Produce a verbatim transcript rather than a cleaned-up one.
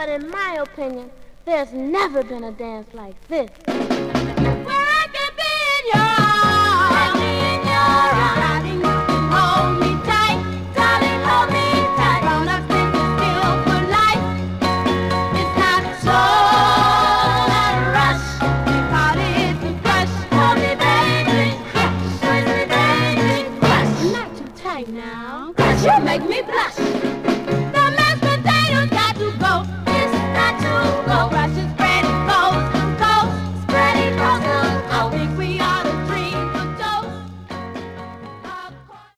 But in my opinion, there's never been a dance like this.